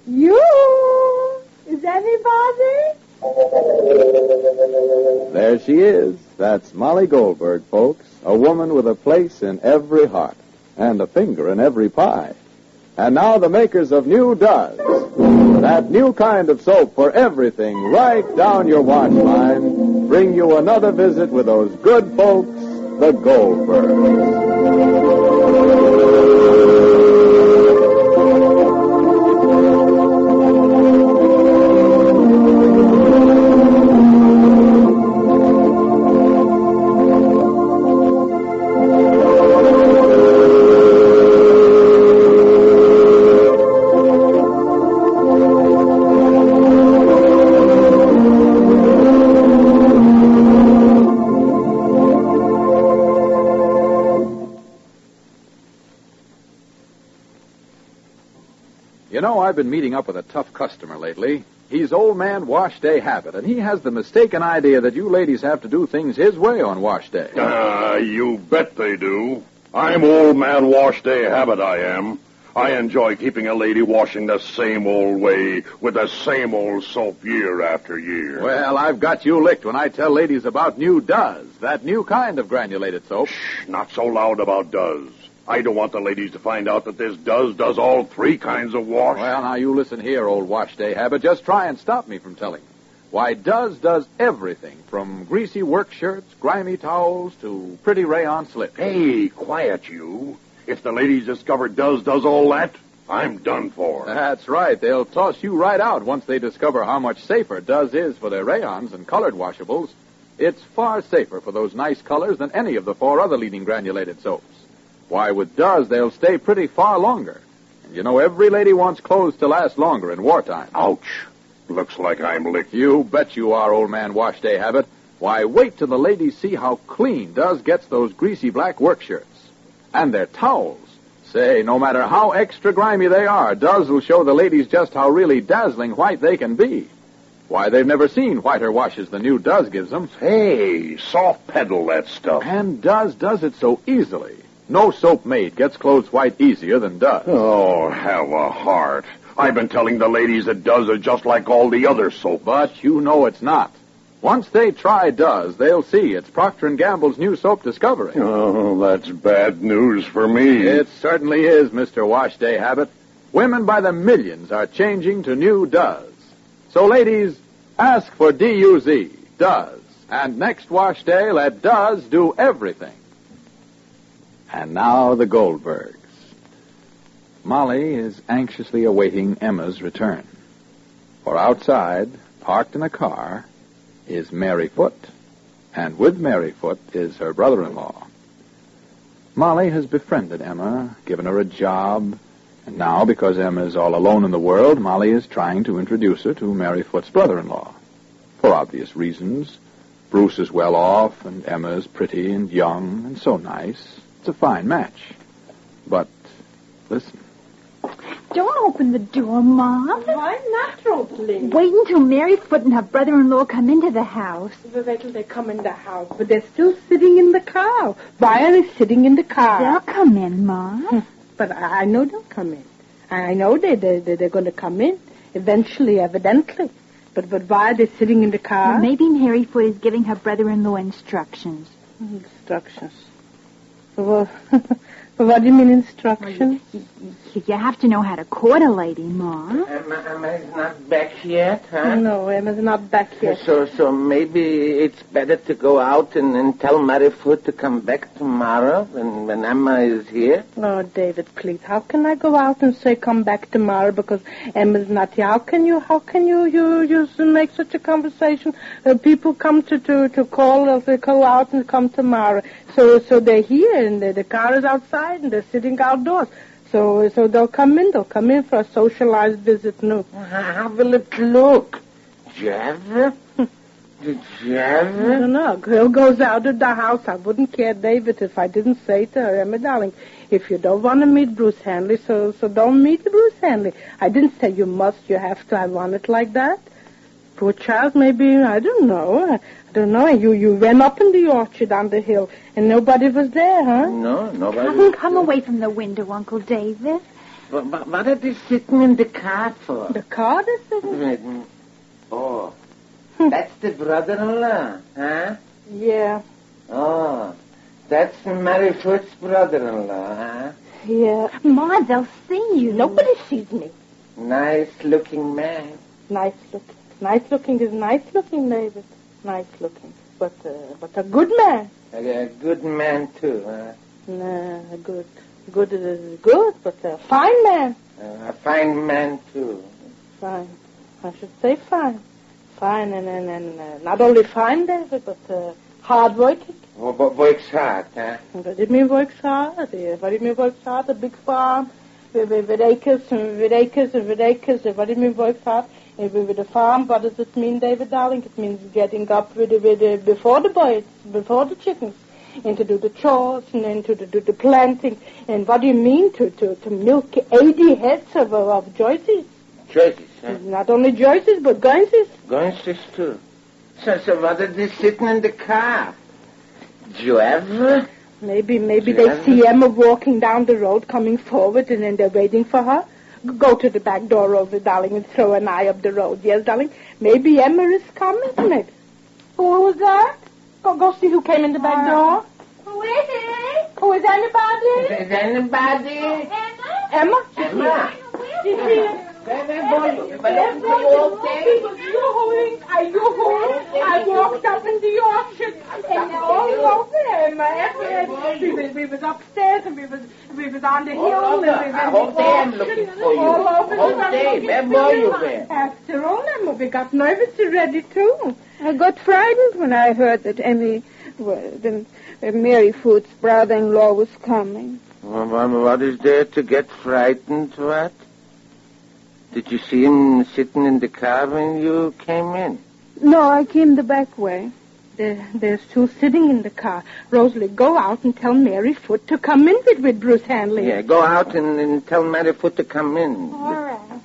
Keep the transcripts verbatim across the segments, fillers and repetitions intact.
You? Is anybody? There she is. That's Molly Goldberg, folks. A woman with a place in every heart and a finger in every pie. And now the makers of New Does. That new kind of soap for everything right down your wash line bring you another visit with those good folks, the Goldbergs. You know, I've been meeting up with a tough customer lately. He's Old Man Wash Day Habit, and he has the mistaken idea that you ladies have to do things his way on Wash Day. Ah, uh, you bet they do. I'm Old Man Wash Day Habit, I am. I enjoy keeping a lady washing the same old way with the same old soap year after year. Well, I've got you licked when I tell ladies about New Does, that new kind of granulated soap. Shh, not so loud about Does. I don't want the ladies to find out that this Does does all three kinds of wash. Well, now you listen here, Old Wash Day Habit. Just try and stop me from telling you. Why, Does does everything from greasy work shirts, grimy towels, to pretty rayon slips. Hey, quiet you. If the ladies discover Does does all that, I'm done for. That's right. They'll toss you right out once they discover how much safer Does is for their rayons and colored washables. It's far safer for those nice colors than any of the four other leading granulated soaps. Why, with Does, they'll stay pretty far longer. And you know, every lady wants clothes to last longer in wartime. Ouch. Looks like I'm licked. You bet you are, Old Man Wash Day Habit. Why, wait till the ladies see how clean Does gets those greasy black work shirts. And their towels. Say, no matter how extra grimy they are, Does will show the ladies just how really dazzling white they can be. Why, they've never seen whiter washes than new Does gives them. Hey, soft pedal that stuff. And Does does it so easily. No soap made gets clothes white easier than Does. Oh, have a heart. I've been telling the ladies that Does are just like all the other soap. But you know it's not. Once they try Does, they'll see it's Procter and Gamble's new soap Discovery. Oh, that's bad news for me. It certainly is, Mister Wash Day Habit. Women by the millions are changing to new Does. So, ladies, ask for D U Z, Does. And next wash day, let Does do everything. And now the Goldbergs. Molly is anxiously awaiting Emma's return. For outside, parked in a car, is Mary Foote. And with Mary Foote is her brother-in-law. Molly has befriended Emma, given her a job, and now, because Emma is all alone in the world, Molly is trying to introduce her to Mary Foote's brother-in-law. For obvious reasons. Bruce is well off, and Emma is pretty and young and so nice. It's a fine match. But, listen. Don't open the door, Mom. Why not, Rosalie? Wait until Mary Foote and her brother-in-law come into the house. Wait till they come in the house. But they're still sitting in the car. Why are they sitting in the car? They'll come in, Mom. But I know they'll come in. I know they, they, they're going to come in. Eventually, evidently. But but why are they sitting in the car? Well, maybe Mary Foote is giving her brother-in-law instructions. Instructions? Well, what do you mean instructions? You, you have to know how to court a lady, Mom. Emma, Emma's not back yet, huh? No, Emma's not back yet. So so maybe it's better to go out and, and tell Mary Foote to come back tomorrow when, when Emma is here? Oh, David, please. How can I go out and say come back tomorrow because Emma's not here? How can you, how can you, you, you make such a conversation? Uh, people come to, to, to call, or they go out and come tomorrow. So so they're here, and the, the car is outside, and they're sitting outdoors. So so they'll come in. They'll come in for a socialized visit, no. How will it look? Jazz? Jazz? I don't know. Girl goes out of the house. I wouldn't care, David, if I didn't say to her, Emma, darling, if you don't want to meet Bruce Hanley, so, so don't meet Bruce Hanley. I didn't say you must, you have to. I want it like that. Poor child, maybe, I don't know. I don't know. You you ran up in the orchard on the hill, and nobody was there, huh? No, nobody. Come, come away from the window, Uncle David. What, what are they sitting in the car for? The car is sitting? Oh, that's the brother-in-law, huh? Yeah. Oh, that's Mary Foot's brother-in-law, huh? Yeah. Ma, they'll see you. Nobody sees me. Nice-looking man. Nice looking. Nice looking is nice looking, David. Nice looking. But, uh, but a good man. A, a good man, too, huh? Nah, good. Good is good, but a fine man. Uh, a fine man, too. Fine. I should say fine. Fine and, and, and uh, not only fine, David, but uh, hard working. Oh, but works hard, huh? What do you mean works hard? Yeah. What do you mean works hard? A big farm with, with, with acres and with acres and with acres. What do you mean works hard? With, with a farm, what does it mean, David, darling? It means getting up with, with, uh, before the boys, before the chickens, and to do the chores, and then to do the planting. And what do you mean to, to, to milk eighty heads of, of Joyces? Joyces, huh? Not only Joyces, but Guinses. Guinses, too. So, so what are they sitting in the car? Did you ever? Maybe, maybe Did they you ever? see Emma walking down the road, coming forward, and then they're waiting for her. Go to the back door, Rosie, darling, and throw an eye up the road. Yes, darling? Maybe Emma is coming, maybe. Who was that? Go, go see who came in the back door. Who is it? Who is anybody? Is anybody? Emma? Emma? Emma. She's here. Where, where were you? But are you okay? Are you home? Are you home? I walked up in the orchard and all over Emma. Emma. We was, we was upstairs and we was we was on the hill. All and over. we was A whole day I'm looking for you. All over Whole the day. Where were you there? After all, Emma, we got nervous already too. I got frightened when I heard that Emmy, well, the, uh, Mary Foot's brother-in-law was coming. Well, what is there to get frightened, what? Did you see him sitting in the car when you came in? No, I came the back way. There, there's two sitting in the car. Rosalie, go out and tell Mary Foot to come in with, with Bruce Hanley. Yeah, go out and, and tell Mary Foot to come in. All right.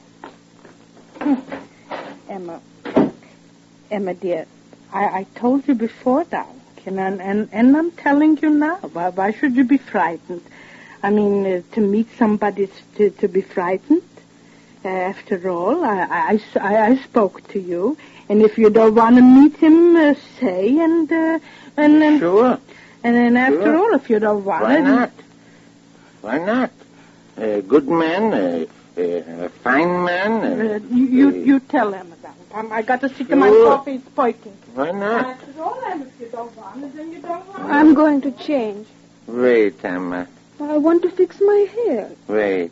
Emma, Emma, dear, I, I told you before, darling, and, and, and I'm telling you now. Why, why should you be frightened? I mean, uh, to meet somebody to, to be frightened. Uh, after all, I, I, I, I spoke to you, and if you don't want to meet him, uh, say, and, uh, and, and... Sure. And then after Sure. all, if you don't want Why it... not? Why not? A good man, a, a, a fine man. Uh, A, you, you, a- you tell Emma that. Um, I got to see to my Sure. coffee is poiking. Why not? After all, Emma, if you don't want it, then you don't want it. I'm going to change. Wait, Emma. I want to fix my hair. Wait.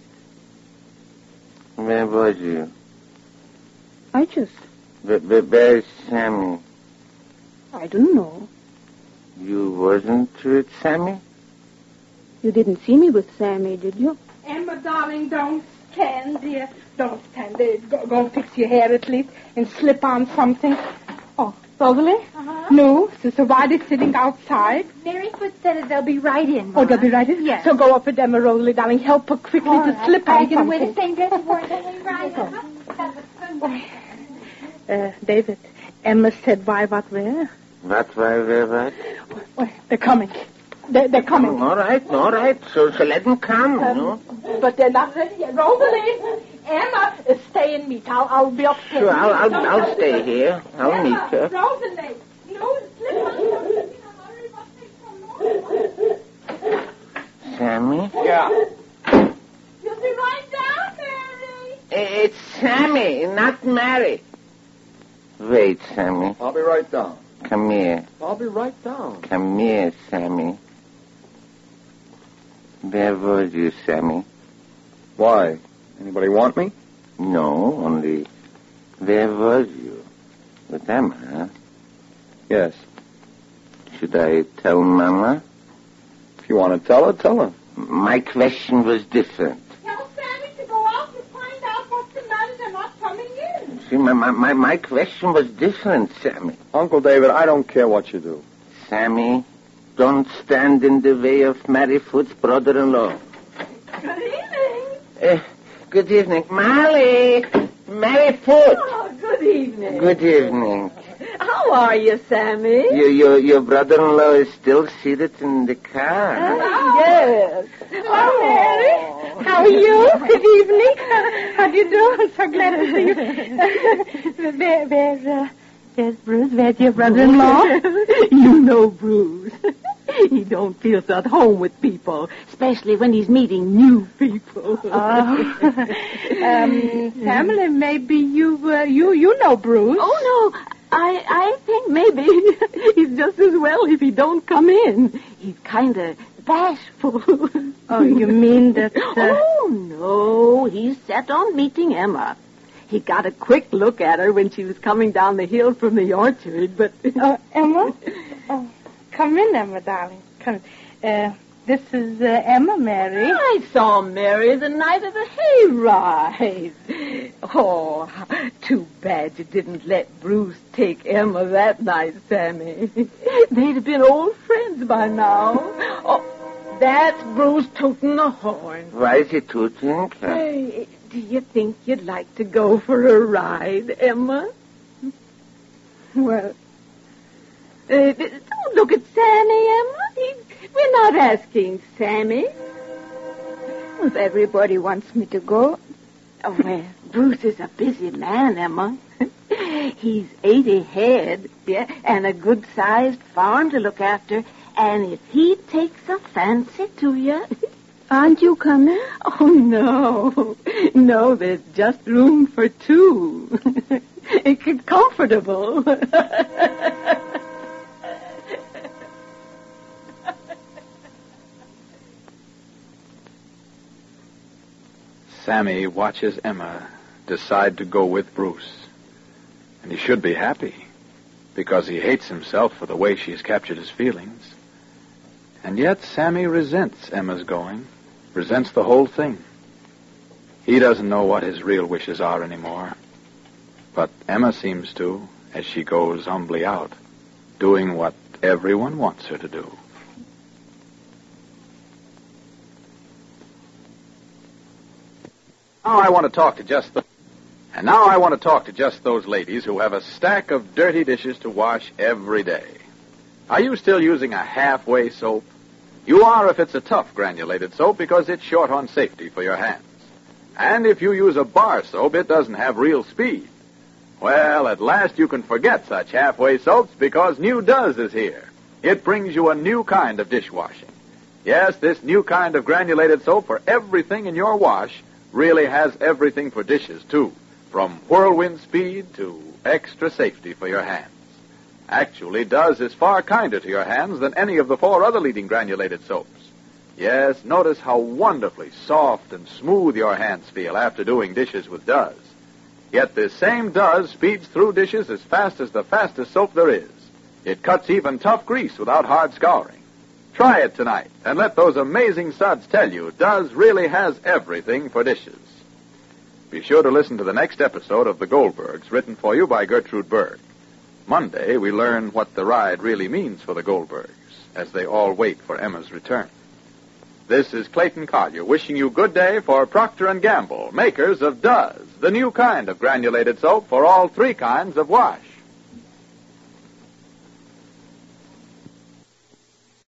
Where was you? I just, Where, where, where's Sammy? I don't know. You wasn't with Sammy? You didn't see me with Sammy, did you? Emma, darling, don't stand there. Don't stand there. Go, go and fix your hair at least and slip on something. Oh, Rosalie? Uh-huh. No, so, so why are they sitting outside? Mary Foot said that they'll be right in. Oh, Ma. they'll be right in? Yes. So go up with Emma, Rosalie, darling. Help her quickly All to right. slip Are on you going to wear the something. same dress you wore until we ride? Uh-huh. Uh, David, Emma said why, what, where? What, why, where, what? Oh, they're coming. They're, they're coming. All right, all right. So, so let them come, you know. But they're not ready yet. Rosalie, Emma, uh, stay and meet. I'll, I'll be upstairs. Sure, I'll, I'll, I'll stay here. I'll Emma, meet her. Rosalie, no, slip on something. Sammy? Yeah. You'll be right down, Mary. It's Sammy, not Mary. Wait, Sammy. I'll be right down. Come here. I'll be right down. Come here, Sammy. Where was you, Sammy? Why? Anybody want me? No, only where was you? With Emma, huh? Yes. Should I tell Mama? If you want to tell her, tell her. My question was different. Tell Sammy to go out and find out what's the matter. They're not coming in. See, my, my, my, my question was different, Sammy. Uncle David, I don't care what you do. Sammy, don't stand in the way of Mary Foot's brother-in-law. Good evening. Uh, good evening. Molly! Mary Foot! Oh, good evening. Good evening. How are you, Sammy? Your, your, your brother-in-law is still seated in the car. Oh, yes. Oh, Mary. How are you? Good evening. How do you do? I'm so glad to see you. Where, where, uh, where's Bruce? Where's your brother-in-law? You know Bruce. He don't feel so at home with people, especially when he's meeting new people. Oh. um, Pamela, maybe you, uh, you, you know Bruce. Oh, no. I, I think maybe he's just as well if he don't come in. He's kind of bashful. Oh, you mean that... Uh... Oh, no. He's set on meeting Emma. He got a quick look at her when she was coming down the hill from the orchard, but... Uh, Emma? Oh, come in, Emma, darling. Come in. Uh, this is uh, Emma, Mary. I saw Mary the night of the hayride. Oh, too bad you didn't let Bruce take Emma that night, Sammy. They'd have been old friends by now. Oh, that's Bruce tooting the horn. Why is he tooting? Hey, do you think you'd like to go for a ride, Emma? Well... Uh, don't look at Sammy, Emma. He, we're not asking Sammy. If everybody wants me to go... Oh, well, Bruce is a busy man, Emma. He's eighty head, yeah, and a good-sized farm to look after. And if he takes a fancy to you... Aren't you coming? Oh, no. No, there's just room for two. It's comfortable. Sammy watches Emma decide to go with Bruce. And he should be happy, because he hates himself for the way she's captured his feelings. And yet Sammy resents Emma's going, resents the whole thing. He doesn't know what his real wishes are anymore. But Emma seems to, as she goes humbly out, doing what everyone wants her to do. Now I want to talk to just the... And now I want to talk to just those ladies who have a stack of dirty dishes to wash every day. Are you still using a halfway soap? You are if it's a tough granulated soap because it's short on safety for your hands. And if you use a bar soap, it doesn't have real speed. Well, at last you can forget such halfway soaps because New Does is here. It brings you a new kind of dishwashing. Yes, this new kind of granulated soap for everything in your wash really has everything for dishes, too, from whirlwind speed to extra safety for your hands. Actually, Does is far kinder to your hands than any of the four other leading granulated soaps. Yes, notice how wonderfully soft and smooth your hands feel after doing dishes with Does. Yet this same Does speeds through dishes as fast as the fastest soap there is. It cuts even tough grease without hard scouring. Try it tonight, and let those amazing suds tell you Does really has everything for dishes. Be sure to listen to the next episode of The Goldbergs, written for you by Gertrude Berg. Monday, we learn what the ride really means for the Goldbergs, as they all wait for Emma's return. This is Clayton Collier wishing you good day for Procter and Gamble, makers of Does, the new kind of granulated soap for all three kinds of wash.